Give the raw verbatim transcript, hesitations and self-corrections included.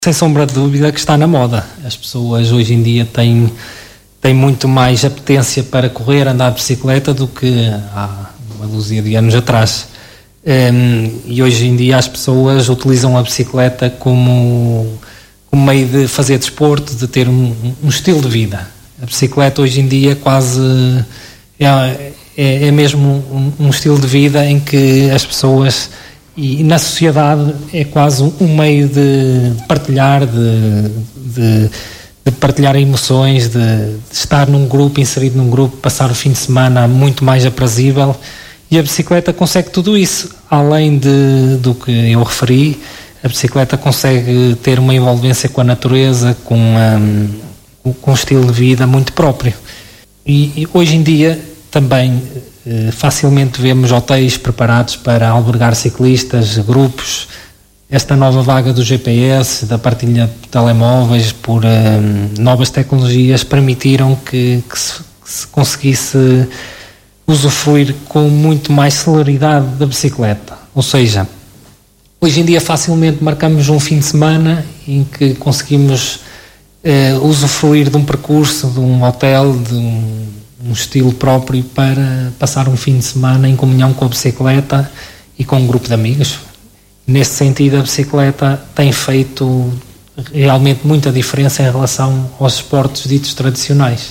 Sem sombra de dúvida que está na moda. As pessoas hoje em dia têm, têm muito mais apetência para correr, andar de bicicleta do que há uma dúzia de anos atrás. Um, e hoje em dia as pessoas utilizam a bicicleta como, como meio de fazer desporto, de ter um, um estilo de vida. A bicicleta hoje em dia quase é, é, é mesmo um, um estilo de vida em que as pessoas... E na sociedade é quase um meio de partilhar, de, de, de partilhar emoções, de, de estar num grupo, inserido num grupo, passar o fim de semana muito mais aprazível. E a bicicleta consegue tudo isso. Além de, do que eu referi, a bicicleta consegue ter uma envolvência com a natureza, com, um, com um estilo de vida muito próprio. E, e hoje em dia também... facilmente vemos hotéis preparados para albergar ciclistas, grupos. Esta nova vaga do G P S, da partilha de telemóveis por um, novas tecnologias permitiram que, que, se, que se conseguisse usufruir com muito mais celeridade da bicicleta. Ou seja, hoje em dia facilmente marcamos um fim de semana em que conseguimos uh, usufruir de um percurso, de um hotel, de um um estilo próprio para passar um fim de semana em comunhão com a bicicleta e com um grupo de amigos. Nesse sentido, a bicicleta tem feito realmente muita diferença em relação aos esportes ditos tradicionais.